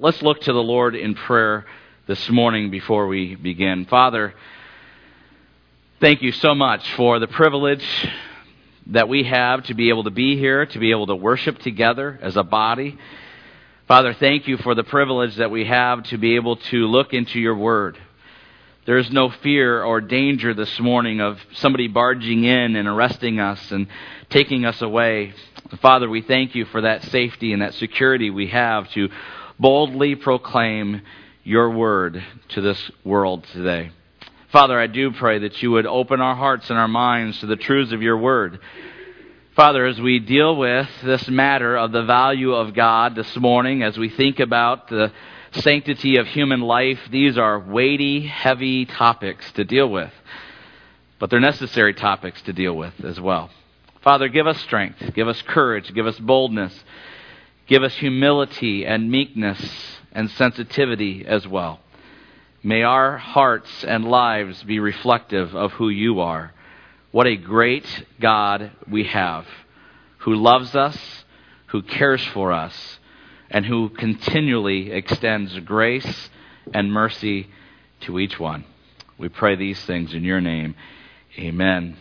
Let's look to the Lord in prayer this morning before we begin. Father, thank you so much for the privilege that we have to be able to be here, to be able to worship together as a body. Father, thank you for the privilege that we have to be able to look into your word. There is no fear or danger this morning of somebody barging in and arresting us and taking us away. Father, we thank you for that safety and that security we have to boldly proclaim your word to this world today. Father, I do pray that you would open our hearts and our minds to the truths of your word. Father, as we deal with this matter of the value of God this morning, as we think about the sanctity of human life, these are weighty, heavy topics to deal with. But they're necessary topics to deal with as well. Father, give us strength, give us courage, give us boldness, give us humility and meekness and sensitivity as well. May our hearts and lives be reflective of who you are. What a great God we have, who loves us, who cares for us, and who continually extends grace and mercy to each one. We pray these things in your name. Amen.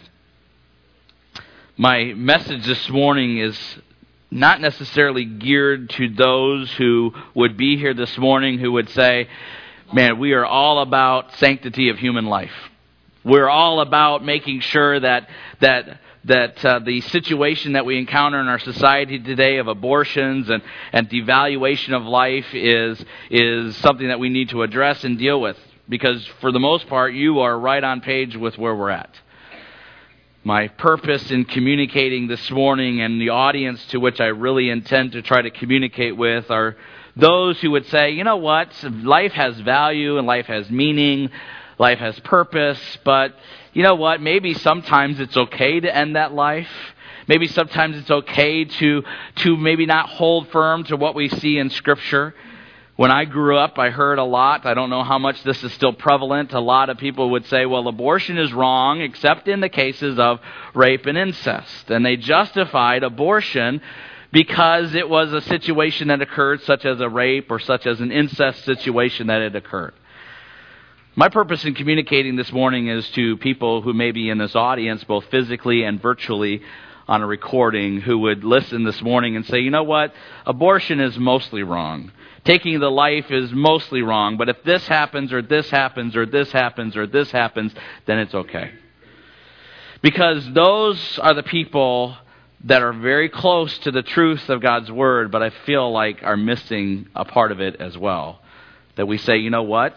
My message this morning is not necessarily geared to those who would be here this morning who would say, man, we are all about sanctity of human life. We're all about making sure that the situation that we encounter in our society today of abortions and devaluation of life is something that we need to address and deal with. Because for the most part, you are right on page with where we're at. My purpose in communicating this morning and the audience to which I really intend to try to communicate with are those who would say, you know what, life has value and life has meaning, life has purpose, but you know what, maybe sometimes it's okay to end that life. Maybe sometimes it's okay to maybe not hold firm to what we see in Scripture. When I grew up, I heard a lot, I don't know how much this is still prevalent, a lot of people would say, well, abortion is wrong except in the cases of rape and incest. And they justified abortion because it was a situation that occurred, such as a rape or such as an incest situation that had occurred. My purpose in communicating this morning is to people who may be in this audience, both physically and virtually on a recording, who would listen this morning and say, you know what, abortion is mostly wrong. Taking the life is mostly wrong, but if this happens or this happens or this happens or this happens, then it's okay. Because those are the people that are very close to the truth of God's Word, but I feel like are missing a part of it as well. That we say, you know what?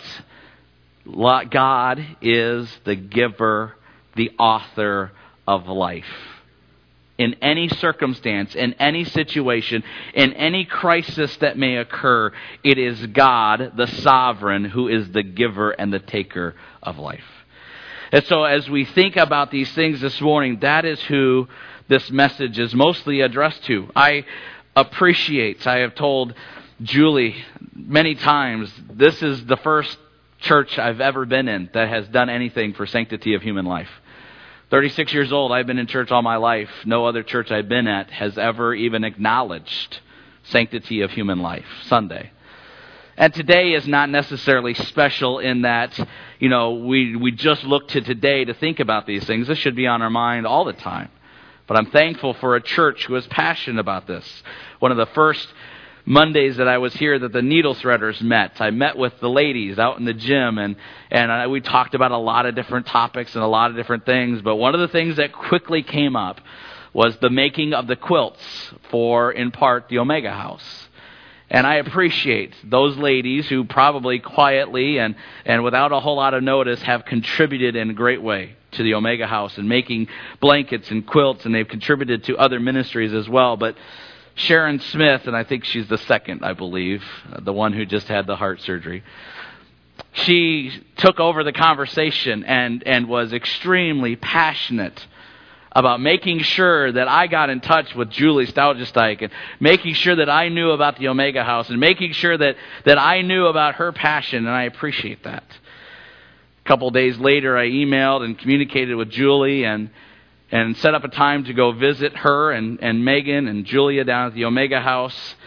God is the giver, the author of life. In any circumstance, in any situation, in any crisis that may occur, it is God, the sovereign, who is the giver and the taker of life. And so as we think about these things this morning, that is who this message is mostly addressed to. I have told Julie many times, this is the first church I've ever been in that has done anything for sanctity of human life. 36 years old, I've been in church all my life. No other church I've been at has ever even acknowledged sanctity of human life, Sunday. And today is not necessarily special in that, we just look to today to think about these things. This should be on our mind all the time. But I'm thankful for a church who is passionate about this. One of the first Mondays that I was here that the needle threaders met. I met with the ladies out in the gym and we talked about a lot of different topics and a lot of different things. But one of the things that quickly came up was the making of the quilts for, in part, the Omega House. And I appreciate those ladies who probably quietly and without a whole lot of notice have contributed in a great way to the Omega House and making blankets and quilts, and they've contributed to other ministries as well. But Sharon Smith, and I think she's the second, I believe, the one who just had the heart surgery, she took over the conversation and was extremely passionate about making sure that I got in touch with Julie Staugesdijk and making sure that I knew about the Omega House and making sure that I knew about her passion, and I appreciate that. A couple days later, I emailed and communicated with Julie and set up a time to go visit her and Megan and Julia down at the Omega House.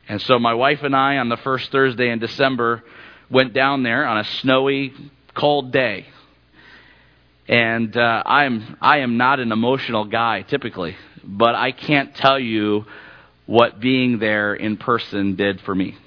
And so my wife and I, on the first Thursday in December, went down there on a snowy, cold day. And I am not an emotional guy typically, but I can't tell you what being there in person did for me.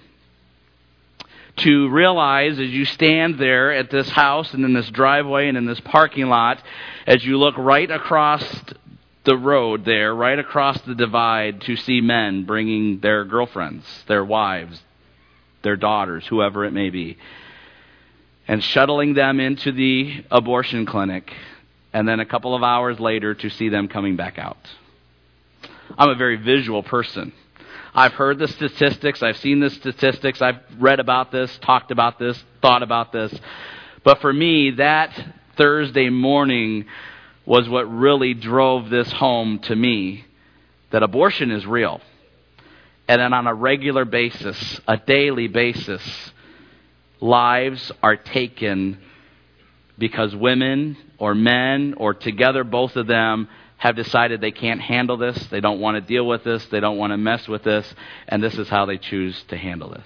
To realize as you stand there at this house and in this driveway and in this parking lot, as you look right across the road there, right across the divide, to see men bringing their girlfriends, their wives, their daughters, whoever it may be, and shuttling them into the abortion clinic, and then a couple of hours later to see them coming back out. I'm a very visual person. I've heard the statistics, I've seen the statistics, I've read about this, talked about this, thought about this. But for me, that Thursday morning was what really drove this home to me, that abortion is real. And then on a regular basis, a daily basis, lives are taken because women or men or together both of them have decided they can't handle this, they don't want to deal with this, they don't want to mess with this, and this is how they choose to handle this.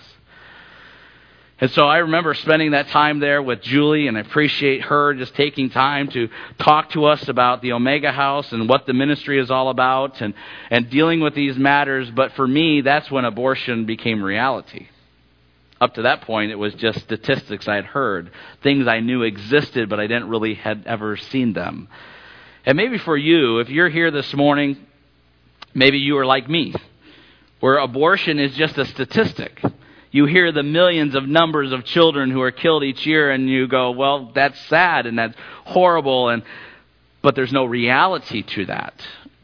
And so I remember spending that time there with Julie, and I appreciate her just taking time to talk to us about the Omega House and what the ministry is all about and dealing with these matters. But for me, that's when abortion became reality. Up to that point, it was just statistics I had heard, things I knew existed, but I didn't really had ever seen them. And maybe for you, if you're here this morning, maybe you are like me, where abortion is just a statistic. You hear the millions of numbers of children who are killed each year, and you go, well, that's sad and that's horrible, but there's no reality to that.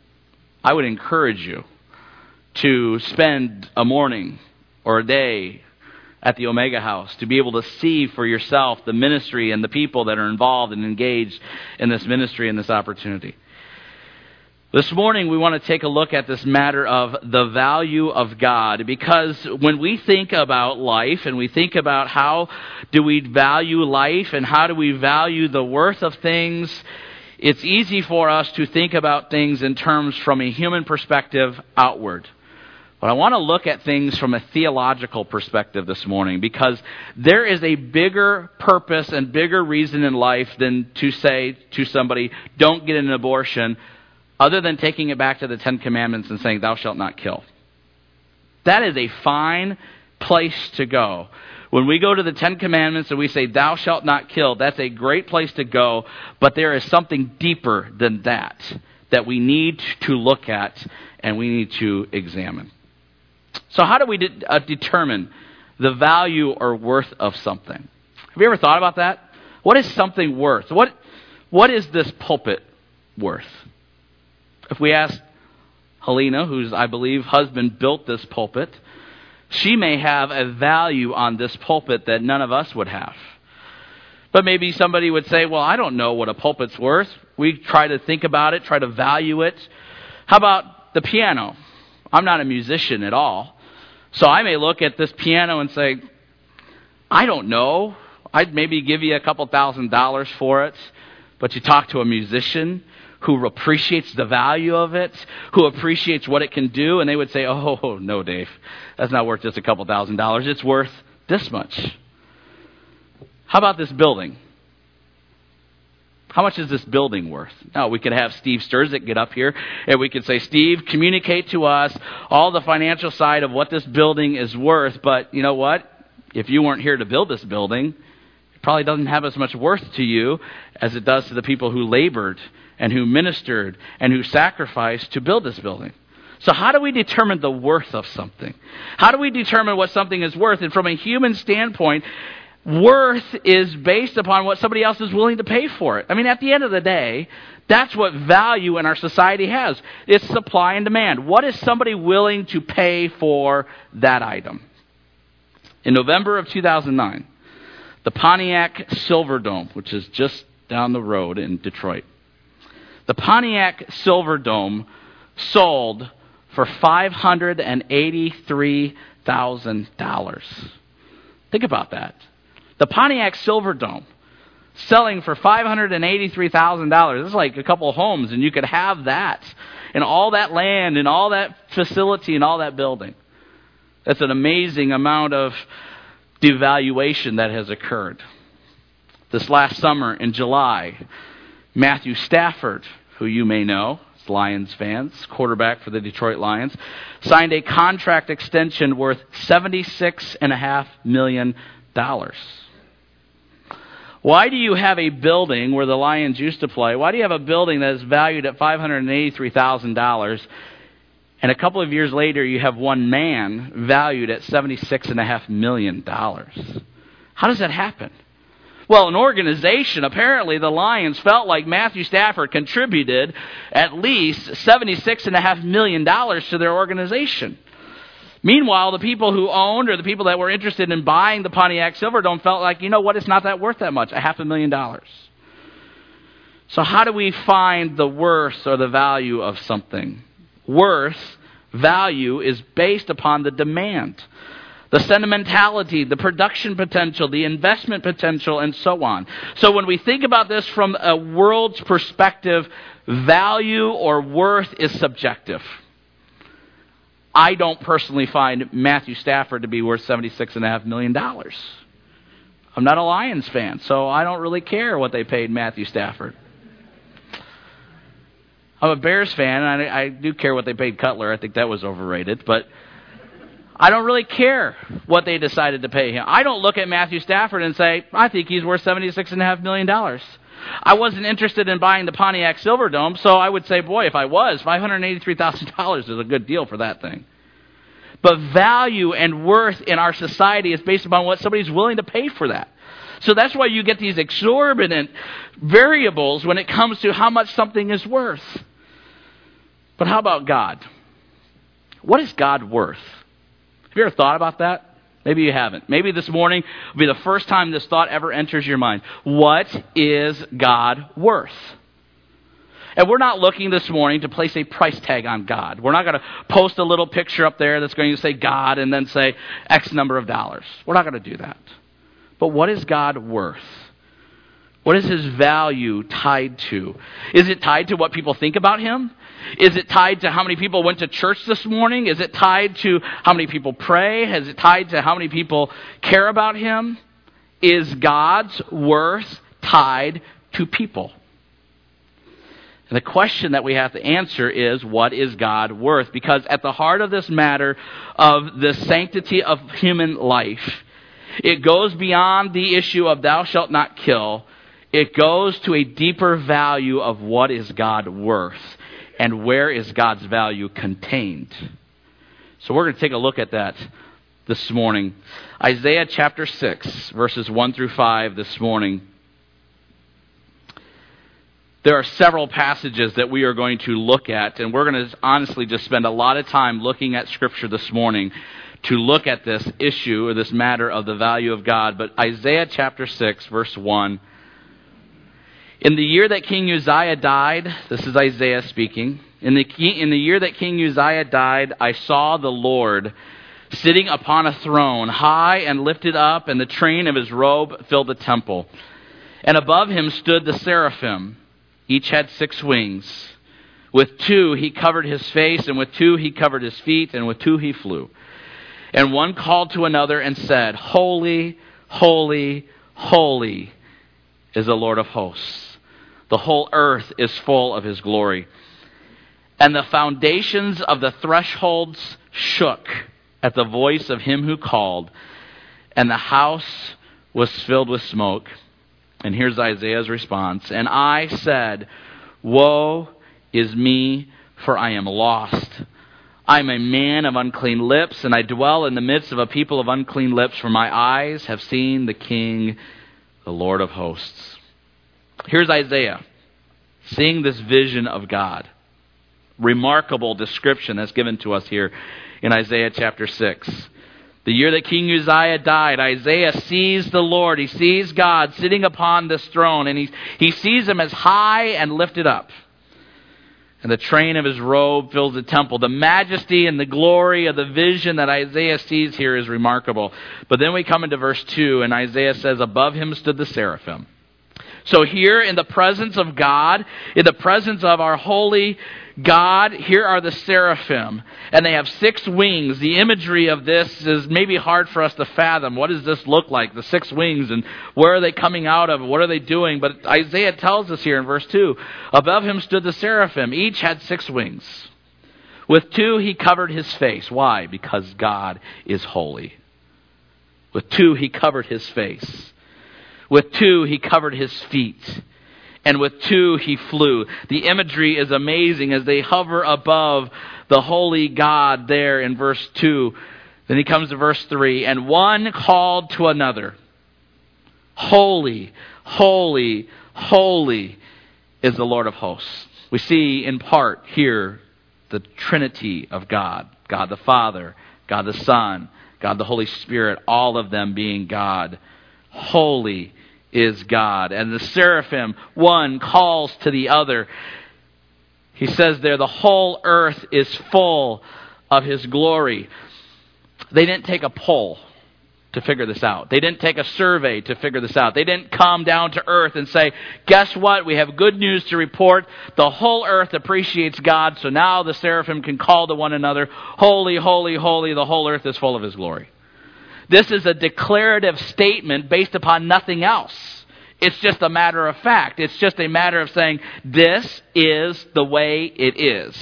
I would encourage you to spend a morning or a day at the Omega House to be able to see for yourself the ministry and the people that are involved and engaged in this ministry and this opportunity. This morning we want to take a look at this matter of the value of God, because when we think about life and we think about how do we value life and how do we value the worth of things, it's easy for us to think about things in terms from a human perspective outward. But I want to look at things from a theological perspective this morning, because there is a bigger purpose and bigger reason in life than to say to somebody, don't get an abortion, other than taking it back to the Ten Commandments and saying, thou shalt not kill. That is a fine place to go. When we go to the Ten Commandments and we say, thou shalt not kill, that's a great place to go, but there is something deeper than that we need to look at and we need to examine. So how do we determine the value or worth of something? Have you ever thought about that? What is something worth? What is this pulpit worth? If we ask Helena, whose, I believe, husband built this pulpit, she may have a value on this pulpit that none of us would have. But maybe somebody would say, well, I don't know what a pulpit's worth. We try to think about it, try to value it. How about the piano? I'm not a musician at all. So I may look at this piano and say, I don't know. I'd maybe give you a couple $1,000 for it. But you talk to a musician who appreciates the value of it, who appreciates what it can do, and they would say, oh, no, Dave, that's not worth just a couple $1,000. It's worth this much. How about this building? How much is this building worth? Now, we could have Steve Sturzik get up here, and we could say, Steve, communicate to us all the financial side of what this building is worth. But you know what? If you weren't here to build this building, it probably doesn't have as much worth to you as it does to the people who labored and who ministered and who sacrificed to build this building. So how do we determine the worth of something? How do we determine what something is worth? And from a human standpoint, worth is based upon what somebody else is willing to pay for it. I mean, at the end of the day, that's what value in our society has. It's supply and demand. What is somebody willing to pay for that item? In November of 2009, the Pontiac Silverdome, which is just down the road in Detroit, the Pontiac Silverdome sold for $583,000. Think about that. The Pontiac Silverdome selling for $583,000. It's like a couple of homes, and you could have that and all that land and all that facility and all that building. That's an amazing amount of devaluation that has occurred. This last summer in July, Matthew Stafford, who you may know, Lions fans, quarterback for the Detroit Lions, signed a contract extension worth $76.5 million. Why do you have a building where the Lions used to play? Why do you have a building that is valued at $583,000, and a couple of years later you have one man valued at $76.5 million? How does that happen? Well, an organization, apparently the Lions felt like Matthew Stafford contributed at least $76.5 million to their organization. Meanwhile, the people who owned or the people that were interested in buying the Pontiac Silverdome felt like, you know what, it's not that worth that much, $500,000. So how do we find the worth or the value of something? Worth, value, is based upon the demand, the sentimentality, the production potential, the investment potential, and so on. So when we think about this from a world's perspective, value or worth is subjective. I don't personally find Matthew Stafford to be worth $76.5 million. I'm not a Lions fan, so I don't really care what they paid Matthew Stafford. I'm a Bears fan, and I do care what they paid Cutler. I think that was overrated, but I don't really care what they decided to pay him. I don't look at Matthew Stafford and say, I think he's worth $76.5 million. I wasn't interested in buying the Pontiac Silverdome, so I would say, boy, if I was, $583,000 is a good deal for that thing. But value and worth in our society is based upon what somebody's willing to pay for that. So that's why you get these exorbitant variables when it comes to how much something is worth. But how about God? What is God worth? Have you ever thought about that? Maybe you haven't. Maybe this morning will be the first time this thought ever enters your mind. What is God worth? And we're not looking this morning to place a price tag on God. We're not going to post a little picture up there that's going to say God and then say X number of dollars. We're not going to do that. But what is God worth? What is his value tied to? Is it tied to what people think about him? Is it tied to how many people went to church this morning? Is it tied to how many people pray? Is it tied to how many people care about him? Is God's worth tied to people? And the question that we have to answer is, what is God worth? Because at the heart of this matter of the sanctity of human life, it goes beyond the issue of thou shalt not kill. It goes to a deeper value of what is God worth and where is God's value contained. So we're going to take a look at that this morning. Isaiah chapter 6, verses 1 through 5 this morning. There are several passages that we are going to look at, and we're going to honestly just spend a lot of time looking at Scripture this morning to look at this issue or this matter of the value of God. But Isaiah chapter 6, verse 1. In the year that King Uzziah died, this is Isaiah speaking, in the year that King Uzziah died, I saw the Lord sitting upon a throne, high and lifted up, and the train of his robe filled the temple. And above him stood the seraphim. Each had 6 wings. With 2 he covered his face, and with 2 he covered his feet, and with 2 he flew. And one called to another and said, Holy, holy, holy is the Lord of hosts. The whole earth is full of his glory. And the foundations of the thresholds shook at the voice of him who called, and the house was filled with smoke. And here's Isaiah's response. And I said, Woe is me, for I am lost. I am a man of unclean lips, and I dwell in the midst of a people of unclean lips, for my eyes have seen the King, the Lord of hosts. Here's Isaiah seeing this vision of God. Remarkable description that's given to us here in Isaiah chapter 6. The year that King Uzziah died, Isaiah sees the Lord. He sees God sitting upon this throne, and he sees him as high and lifted up. And the train of his robe fills the temple. The majesty and the glory of the vision that Isaiah sees here is remarkable. But then we come into verse 2, and Isaiah says, Above him stood the seraphim. So here in the presence of God, in the presence of our holy God, here are the seraphim. And they have 6 wings. The imagery of this is maybe hard for us to fathom. What does this look like? The 6 wings, and where are they coming out of? What are they doing? But Isaiah tells us here in verse 2, above him stood the seraphim. Each had 6 wings. With 2 he covered his face. Why? Because God is holy. With 2 he covered his face. With 2 he covered his feet. And with 2 he flew. The imagery is amazing as they hover above the holy God there in verse 2. Then he comes to verse 3. And one called to another, holy, holy, holy is the Lord of hosts. We see in part here the Trinity of God. God the Father, God the Son, God the Holy Spirit, all of them being God. Holy is God. And the seraphim, one calls to the other. He says there, the whole earth is full of his glory. They didn't take a poll to figure this out. They didn't take a survey to figure this out. They didn't come down to earth and say, guess what? We have good news to report. The whole earth appreciates God, so now the seraphim can call to one another, holy, holy, holy, the whole earth is full of his glory. This is a declarative statement based upon nothing else. It's just a matter of fact. It's just a matter of saying, this is the way it is.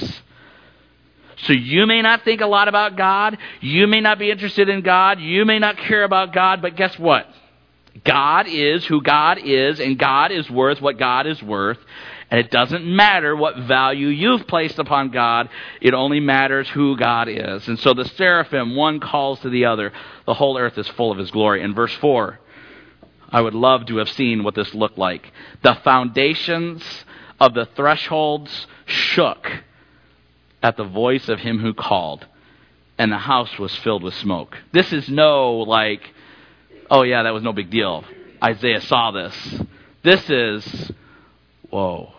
So you may not think a lot about God. You may not be interested in God. You may not care about God. But guess what? God is who God is, and God is worth what God is worth. And it doesn't matter what value you've placed upon God. It only matters who God is. And so the seraphim, one calls to the other. The whole earth is full of his glory. In verse 4, I would love to have seen what this looked like. The foundations of the thresholds shook at the voice of him who called, and the house was filled with smoke. This is no like, oh yeah, that was no big deal. Isaiah saw this. This is, whoa.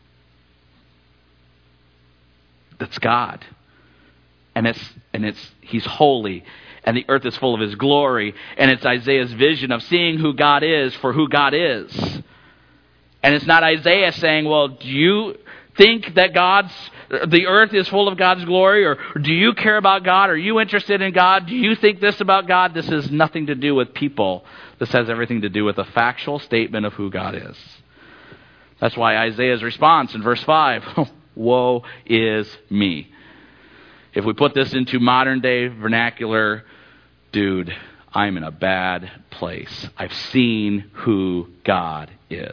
That's God. And he's holy. And the earth is full of his glory. And it's Isaiah's vision of seeing who God is for who God is. And it's not Isaiah saying, well, do you think that the earth is full of God's glory? Or do you care about God? Are you interested in God? Do you think this about God? This has nothing to do with people. This has everything to do with a factual statement of who God is. That's why Isaiah's response in verse 5, woe is me. If we put this into modern day vernacular, dude, I'm in a bad place. I've seen who God is.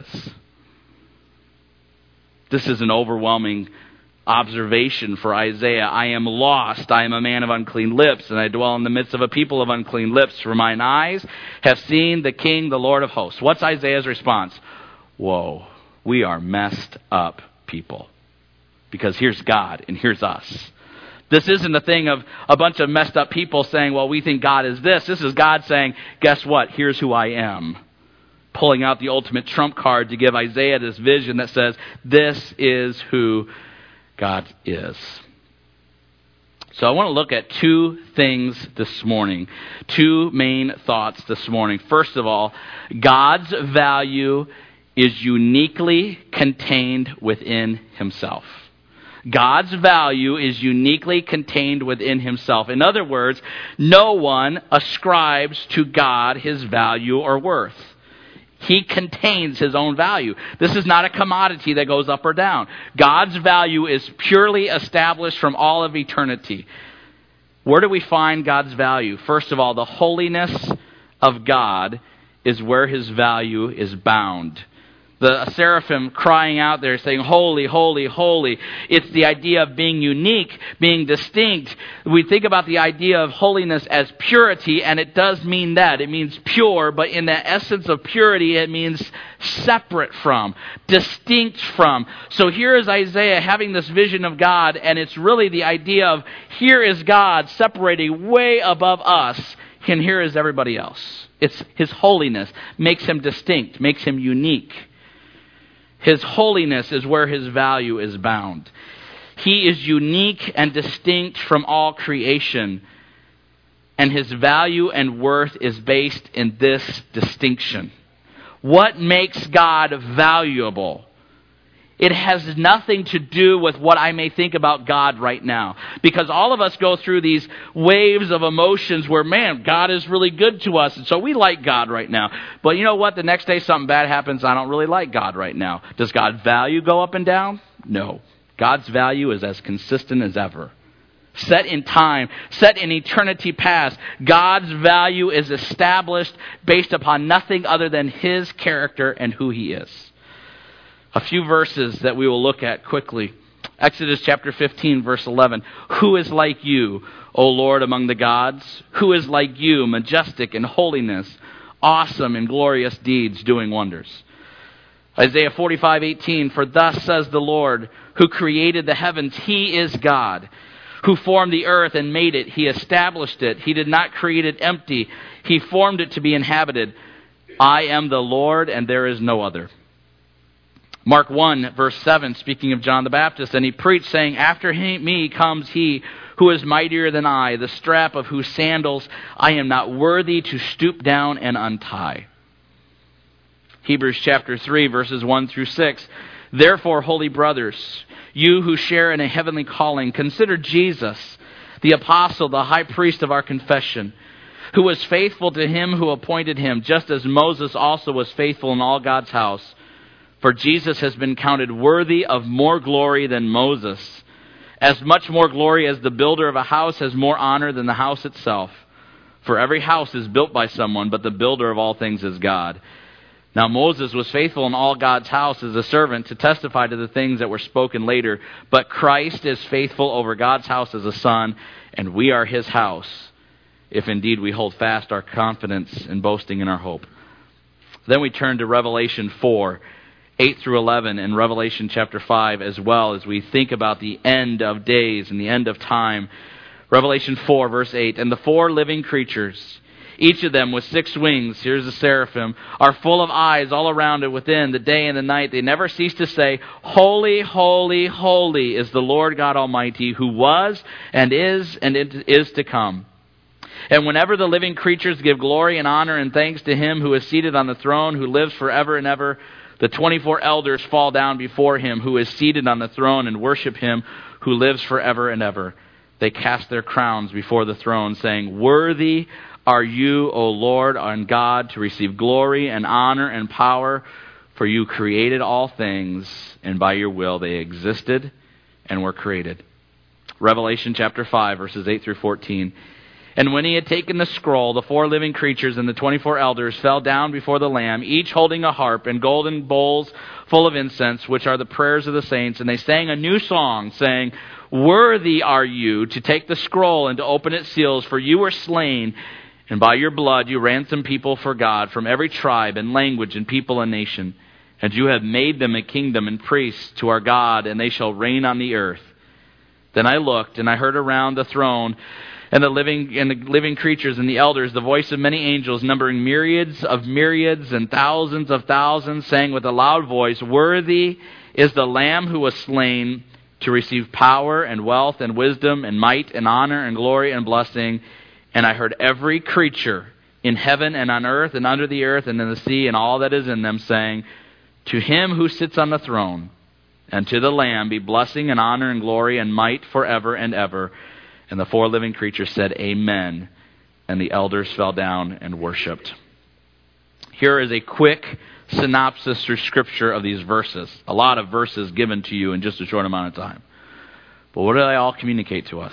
This is an overwhelming observation for Isaiah. I am lost. I am a man of unclean lips, and I dwell in the midst of a people of unclean lips. For mine eyes have seen the King, the Lord of hosts. What's Isaiah's response? Whoa, we are messed up people. Because here's God and here's us. This isn't a thing of a bunch of messed up people saying, well, we think God is this. This is God saying, guess what? Here's who I am. Pulling out the ultimate trump card to give Isaiah this vision that says, this is who God is. So I want to look at 2 things this morning. 2 main thoughts this morning. First of all, God's value is uniquely contained within himself. God's value is uniquely contained within himself. In other words, no one ascribes to God his value or worth. He contains his own value. This is not a commodity that goes up or down. God's value is purely established from all of eternity. Where do we find God's value? First of all, the holiness of God is where his value is bound. The seraphim crying out there saying, holy, holy, holy. It's the idea of being unique, being distinct. We think about the idea of holiness as purity, and it does mean that. It means pure, but in the essence of purity, it means separate from, distinct from. So here is Isaiah having this vision of God, and it's really the idea of here is God separating way above us, and here is everybody else. It's his holiness makes him distinct, makes him unique. His holiness is where his value is bound. He is unique and distinct from all creation. And his value and worth is based in this distinction. What makes God valuable? It has nothing to do with what I may think about God right now. Because all of us go through these waves of emotions where, man, God is really good to us, and so we like God right now. But you know what? The next day something bad happens, I don't really like God right now. Does God's value go up and down? No. God's value is as consistent as ever. Set in time, set in eternity past, God's value is established based upon nothing other than His character and who He is. A few verses that we will look at quickly. Exodus chapter 15, verse 11. Who is like you, O Lord, among the gods? Who is like you, majestic in holiness, awesome in glorious deeds, doing wonders? Isaiah 45:18. For thus says the Lord, who created the heavens, He is God. Who formed the earth and made it, He established it. He did not create it empty. He formed it to be inhabited. I am the Lord, and there is no other. Mark 1, verse 7, speaking of John the Baptist, and he preached, saying, After me comes he who is mightier than I, the strap of whose sandals I am not worthy to stoop down and untie. Hebrews chapter 3, verses 1 through 6. Therefore, holy brothers, you who share in a heavenly calling, consider Jesus, the apostle, the high priest of our confession, who was faithful to Him who appointed him, just as Moses also was faithful in all God's house. For Jesus has been counted worthy of more glory than Moses, as much more glory as the builder of a house has more honor than the house itself. For every house is built by someone, but the builder of all things is God. Now Moses was faithful in all God's house as a servant to testify to the things that were spoken later, but Christ is faithful over God's house as a son, and we are His house, if indeed we hold fast our confidence and boasting in our hope. Then we turn to Revelation 4, 8 through 11, and Revelation chapter 5 as well, as we think about the end of days and the end of time. Revelation 4, verse 8, and the four living creatures, each of them with 6 wings, here's the seraphim, are full of eyes all around and within, the day and the night. They never cease to say, Holy, holy, holy is the Lord God Almighty, who was and is to come. And whenever the living creatures give glory and honor and thanks to Him who is seated on the throne, who lives forever and ever, the 24 elders fall down before Him who is seated on the throne and worship Him who lives forever and ever. They cast their crowns before the throne, saying, Worthy are you, O Lord, our God, to receive glory and honor and power, for you created all things, and by your will they existed and were created. Revelation chapter 5, verses 8 through 14. And when He had taken the scroll, the 4 living creatures and the 24 elders fell down before the Lamb, each holding a harp and golden bowls full of incense, which are the prayers of the saints. And they sang a new song, saying, Worthy are you to take the scroll and to open its seals, for you were slain, and by your blood you ransomed people for God from every tribe and language and people and nation. And you have made them a kingdom and priests to our God, and they shall reign on the earth. Then I looked, and I heard around the throne and the living creatures and the elders the voice of many angels, numbering myriads and thousands of thousands, saying with a loud voice, Worthy is the Lamb who was slain to receive power and wealth and wisdom and might and honor and glory and blessing. And I heard every creature in heaven and on earth and under the earth and in the sea and all that is in them, saying, To Him who sits on the throne and to the Lamb be blessing and honor and glory and might forever and ever. And the 4 living creatures said, Amen. And the elders fell down and worshipped. Here is a quick synopsis through Scripture of these verses. A lot of verses given to you in just a short amount of time. But what do they all communicate to us?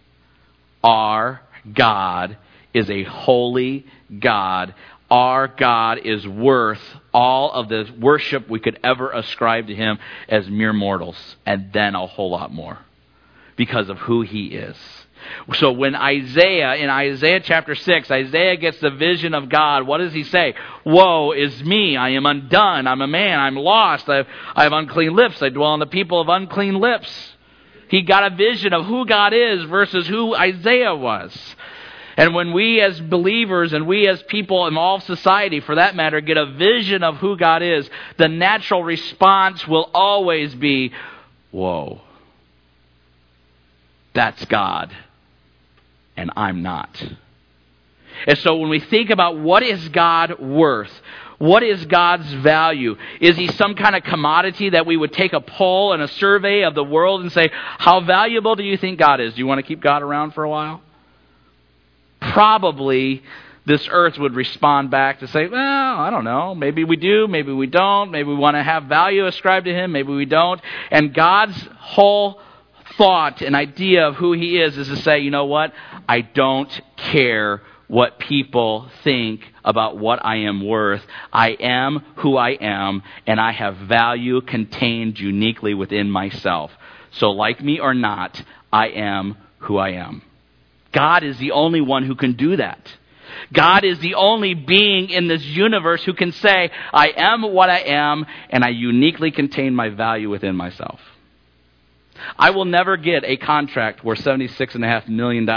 Our God is a holy God. Our God is worth all of the worship we could ever ascribe to Him as mere mortals, and then a whole lot more, because of who He is. So when in Isaiah chapter 6, Isaiah gets the vision of God, what does he say? Woe is me, I am undone, I'm a man, I'm lost, I have unclean lips, I dwell in the people of unclean lips. He got a vision of who God is versus who Isaiah was. And when we as believers and we as people in all society, for that matter, get a vision of who God is, the natural response will always be, whoa, that's God, and I'm not. And so when we think about what is God worth, what is God's value? Is he some kind of commodity that we would take a poll and a survey of the world and say, how valuable do you think God is? Do you want to keep God around for a while? Probably this earth would respond back to say, well, I don't know. Maybe we do, maybe we don't. Maybe we want to have value ascribed to him, maybe we don't. And God's whole thought and idea of who he is to say, you know what? I don't care what people think about what I am worth. I am who I am, and I have value contained uniquely within myself. So like me or not, I am who I am. God is the only one who can do that. God is the only being in this universe who can say, I am what I am, and I uniquely contain my value within myself. I will never get a contract worth $76.5 million.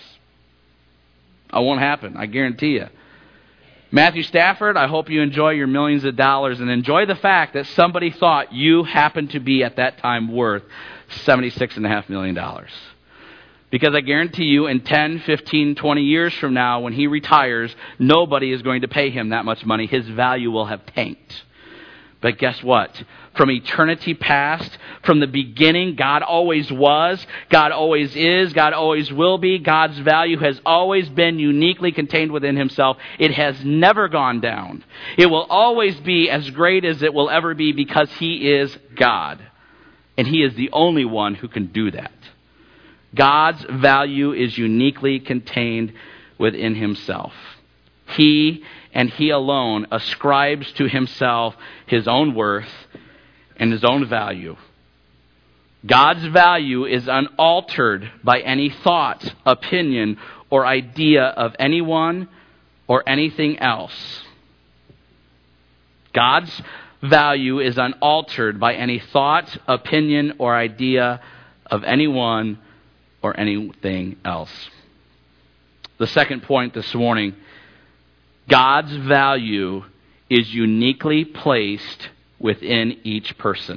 It won't happen, I guarantee you. Matthew Stafford, I hope you enjoy your millions of dollars and enjoy the fact that somebody thought you happened to be at that time worth $76.5 million. Because I guarantee you in 10, 15, 20 years from now when he retires, nobody is going to pay him that much money. His value will have tanked. But guess what? From eternity past, from the beginning, God always was, God always is, God always will be. God's value has always been uniquely contained within himself. It has never gone down. It will always be as great as it will ever be because he is God. And he is the only one who can do that. God's value is uniquely contained within himself. He and he alone ascribes to himself his own worth and his own value. God's value is unaltered by any thought, opinion, or idea of anyone or anything else. God's value is unaltered by any thought, opinion, or idea of anyone or anything else. The second point this morning, God's value is uniquely placed within each person.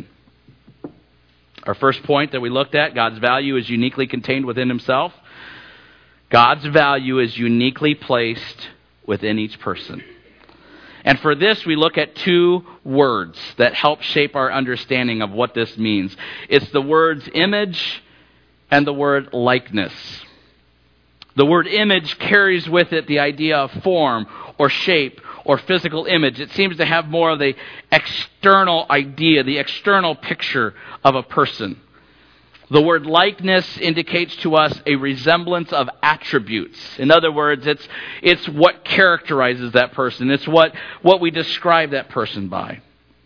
Our first point that we looked at, God's value is uniquely contained within himself. God's value is uniquely placed within each person. And for this, we look at two words that help shape our understanding of what this means. It's the words image and the word likeness. The word image carries with it the idea of form or shape or physical image. It seems to have more of the external idea, the external picture of a person. The word likeness indicates to us a resemblance of attributes. In other words, it's what characterizes that person. It's what we describe that person by.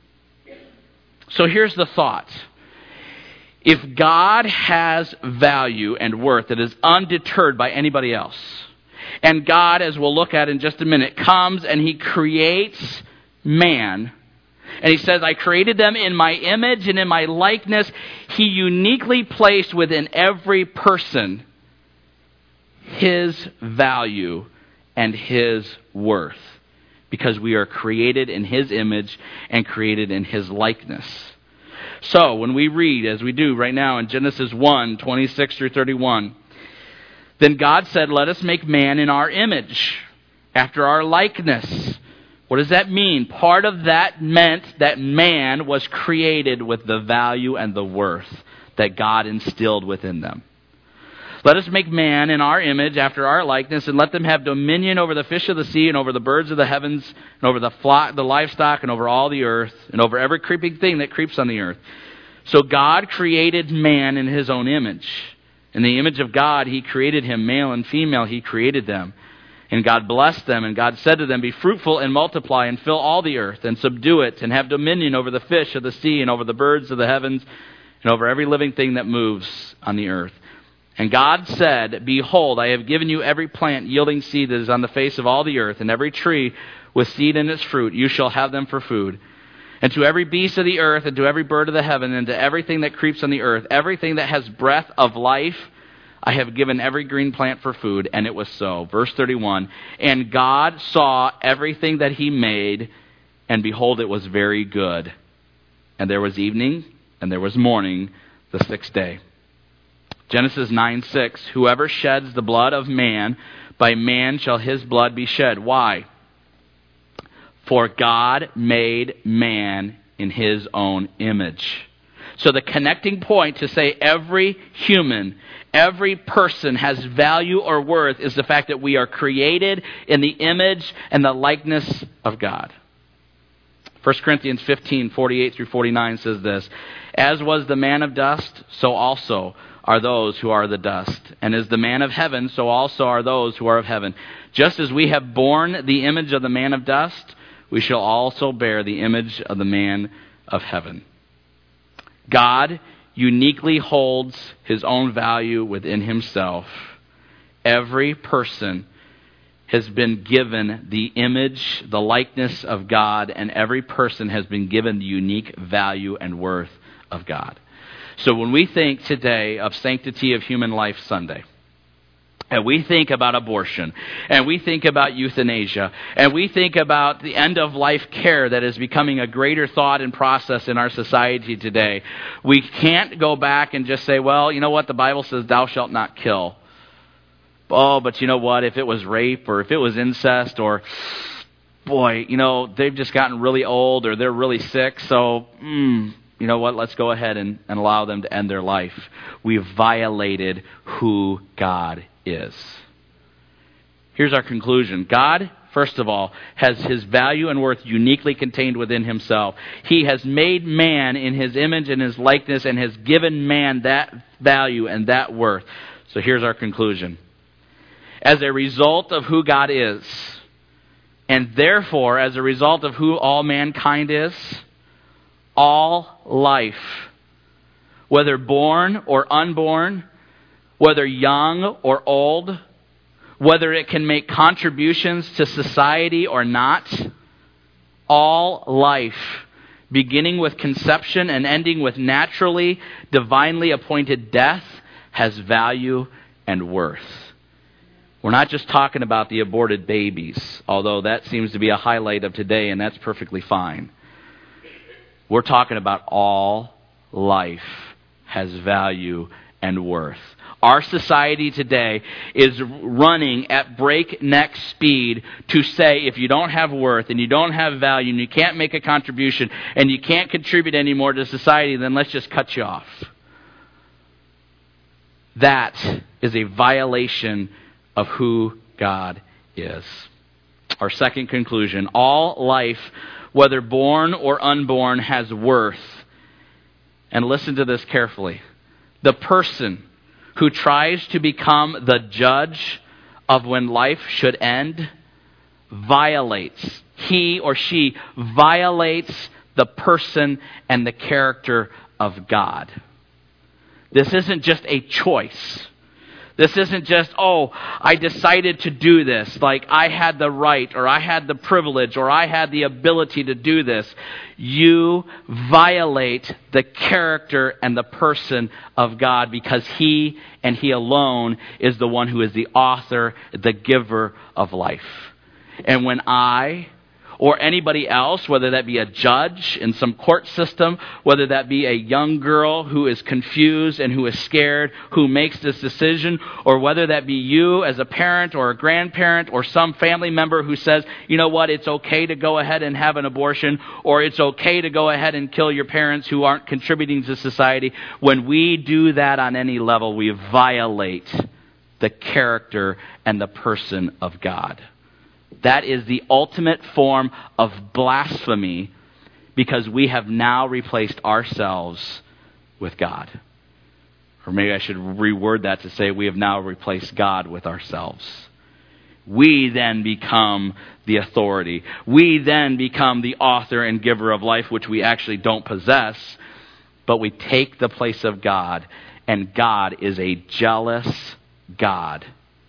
So here's the thought. If God has value and worth that is undeterred by anybody else, and God, as we'll look at in just a minute, comes and he creates man, and he says, I created them in my image and in my likeness, he uniquely placed within every person his value and his worth, because we are created in his image and created in his likeness. So, when we read, as we do right now in Genesis 1, 26 through 31, then God said, let us make man in our image, after our likeness. What does that mean? Part of that meant that man was created with the value and the worth that God instilled within them. Let us make man in our image, after our likeness, and let them have dominion over the fish of the sea, and over the birds of the heavens, and over the livestock, and over all the earth, and over every creeping thing that creeps on the earth. So God created man in his own image. In the image of God, he created him, male and female, he created them. And God blessed them, and God said to them, be fruitful and multiply, and fill all the earth, and subdue it, and have dominion over the fish of the sea, and over the birds of the heavens, and over every living thing that moves on the earth. And God said, behold, I have given you every plant yielding seed that is on the face of all the earth, and every tree with seed in its fruit. You shall have them for food. And to every beast of the earth, and to every bird of the heaven, and to everything that creeps on the earth, everything that has breath of life, I have given every green plant for food. And it was so. Verse 31, and God saw everything that he made, and behold, it was very good. And there was evening, and there was morning, the sixth day. Genesis 9:6, whoever sheds the blood of man, by man shall his blood be shed. Why? For God made man in his own image. So the connecting point to say every human, every person has value or worth is the fact that we are created in the image and the likeness of God. 1 Corinthians 15:48 through 49 says this, as was the man of dust, so also are those who are the dust. And as the man of heaven, so also are those who are of heaven. Just as we have borne the image of the man of dust, we shall also bear the image of the man of heaven. God uniquely holds his own value within himself. Every person has been given the image, the likeness of God, and every person has been given the unique value and worth of God. So when we think today of Sanctity of Human Life Sunday, and we think about abortion, and we think about euthanasia, and we think about the end-of-life care that is becoming a greater thought and process in our society today, we can't go back and just say, well, you know what, the Bible says thou shalt not kill. Oh, but you know what, if it was rape, or if it was incest, or, boy, you know, they've just gotten really old, or they're really sick, so, you know what, let's go ahead and allow them to end their life. We've violated who God is. Here's our conclusion. God, first of all, has his value and worth uniquely contained within himself. He has made man in his image and his likeness and has given man that value and that worth. So here's our conclusion. As a result of who God is, and therefore as a result of who all mankind is, all life, whether born or unborn, whether young or old, whether it can make contributions to society or not, all life, beginning with conception and ending with naturally, divinely appointed death, has value and worth. We're not just talking about the aborted babies, although that seems to be a highlight of today, and that's perfectly fine. We're talking about all life has value and worth. Our society today is running at breakneck speed to say if you don't have worth and you don't have value and you can't make a contribution and you can't contribute anymore to society, then let's just cut you off. That is a violation of who God is. Our second conclusion, all life, whether born or unborn, has worth. And listen to this carefully. The person who tries to become the judge of when life should end violates, he or she violates the person and the character of God. This isn't just a choice. This isn't just, oh, I decided to do this, like I had the right, or I had the privilege, or I had the ability to do this. You violate the character and the person of God because He and He alone is the one who is the author, the giver of life. And when I or anybody else, whether that be a judge in some court system, whether that be a young girl who is confused and who is scared, who makes this decision, or whether that be you as a parent or a grandparent or some family member who says, you know what, it's okay to go ahead and have an abortion, or it's okay to go ahead and kill your parents who aren't contributing to society. When we do that on any level, we violate the character and the person of God. That is the ultimate form of blasphemy because we have now replaced ourselves with God. Or maybe I should reword that to say we have now replaced God with ourselves. We then become the authority. We then become the author and giver of life, which we actually don't possess, but we take the place of God, and God is a jealous God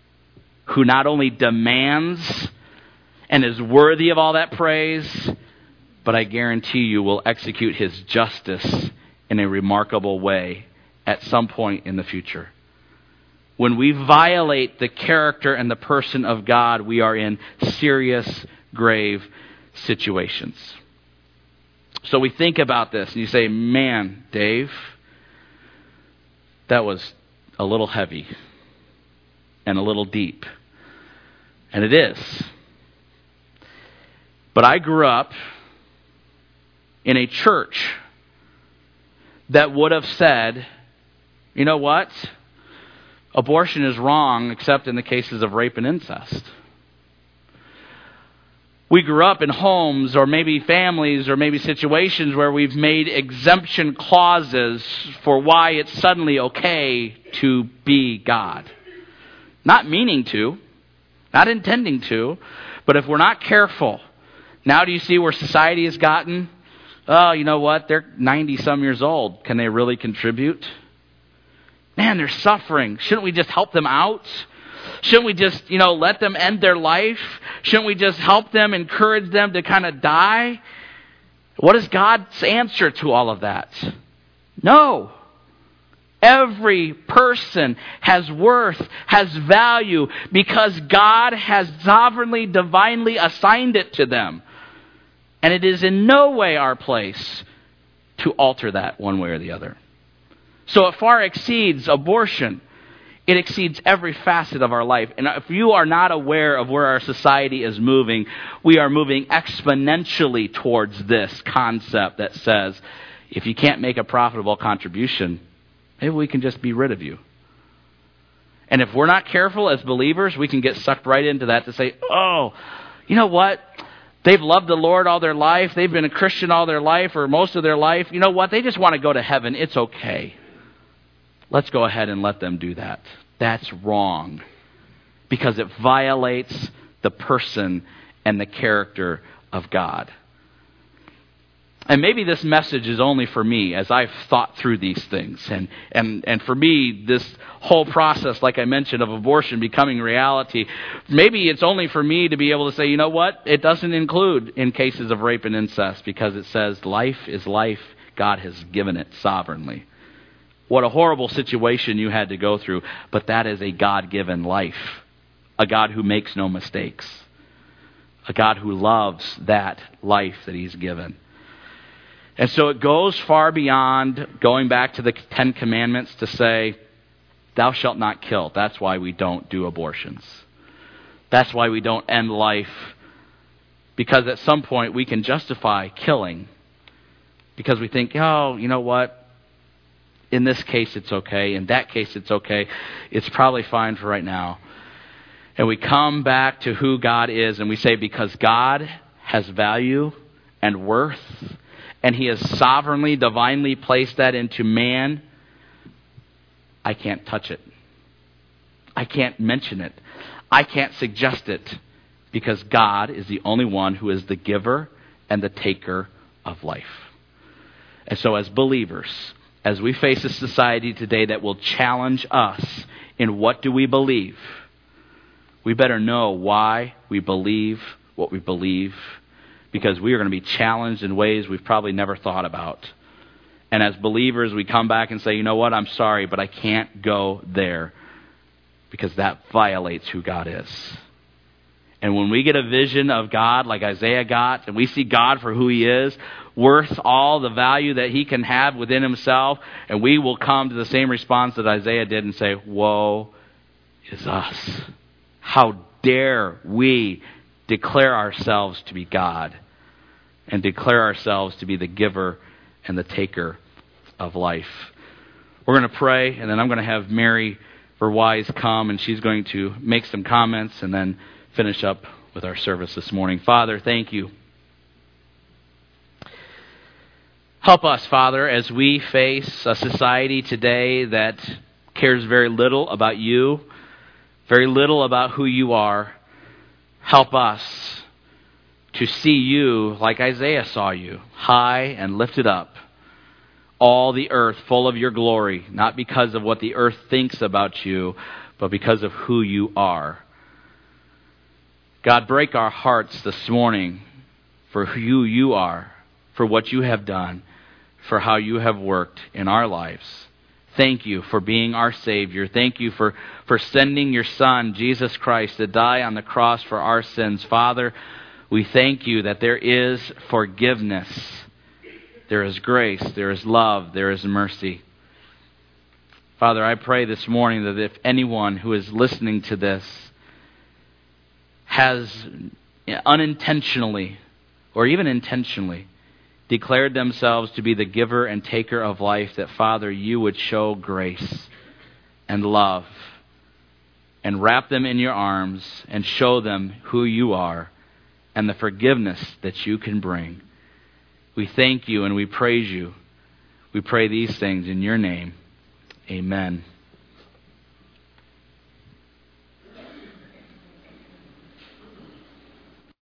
who not only demands and is worthy of all that praise, but I guarantee you will execute His justice in a remarkable way at some point in the future. When we violate the character and the person of God, we are in serious, grave situations. So we think about this and you say, man, Dave, that was a little heavy and a little deep. And it is. But I grew up in a church that would have said, you know what? Abortion is wrong except in the cases of rape and incest. We grew up in homes or maybe families or maybe situations where we've made exemption clauses for why it's suddenly okay to be God. Not meaning to, not intending to, but if we're not careful, now do you see where society has gotten? Oh, you know what? They're 90-some years old. Can they really contribute? Man, they're suffering. Shouldn't we just help them out? Shouldn't we just, let them end their life? Shouldn't we just help them, encourage them to kind of die? What is God's answer to all of that? No. Every person has worth, has value, because God has sovereignly, divinely assigned it to them. And it is in no way our place to alter that one way or the other. So it far exceeds abortion. It exceeds every facet of our life. And if you are not aware of where our society is moving, we are moving exponentially towards this concept that says, if you can't make a profitable contribution, maybe we can just be rid of you. And if we're not careful as believers, we can get sucked right into that to say, oh, you know what? They've loved the Lord all their life. They've been a Christian all their life or most of their life. You know what? They just want to go to heaven. It's okay. Let's go ahead and let them do that. That's wrong, because it violates the person and the character of God. And maybe this message is only for me as I've thought through these things. And for me, this whole process, like I mentioned, of abortion becoming reality, maybe it's only for me to be able to say, you know what? It doesn't include in cases of rape and incest, because it says life is life. God has given it sovereignly. What a horrible situation you had to go through, but that is a God-given life. A God who makes no mistakes. A God who loves that life that He's given. And so it goes far beyond going back to the 10 Commandments to say, thou shalt not kill. That's why we don't do abortions. That's why we don't end life. Because at some point we can justify killing. Because we think, oh, you know what? In this case it's okay. In that case it's okay. It's probably fine for right now. And we come back to who God is and we say, because God has value and worth, and He has sovereignly, divinely placed that into man, I can't touch it. I can't mention it. I can't suggest it, because God is the only one who is the giver and the taker of life. And so as believers, as we face a society today that will challenge us in what do we believe, we better know why we believe what we believe, because we are going to be challenged in ways we've probably never thought about. And as believers, we come back and say, you know what, I'm sorry, but I can't go there, because that violates who God is. And when we get a vision of God like Isaiah got, and we see God for who He is, worth all the value that He can have within Himself, and we will come to the same response that Isaiah did and say, woe is us. How dare we declare ourselves to be God and declare ourselves to be the giver and the taker of life. We're going to pray, and then I'm going to have Mary Verwise come, and she's going to make some comments and then finish up with our service this morning. Father, thank you. Help us, Father, as we face a society today that cares very little about you, very little about who you are. Help us to see you like Isaiah saw you, high and lifted up, all the earth full of your glory, not because of what the earth thinks about you, but because of who you are. God, break our hearts this morning for who you are, for what you have done, for how you have worked in our lives. Thank you for being our Savior. Thank you for sending your Son, Jesus Christ, to die on the cross for our sins. Father, we thank you that there is forgiveness. There is grace. There is love. There is mercy. Father, I pray this morning that if anyone who is listening to this has unintentionally or even intentionally declared themselves to be the giver and taker of life, that, Father, you would show grace and love and wrap them in your arms and show them who you are and the forgiveness that you can bring. We thank you and we praise you. We pray these things in your name. Amen.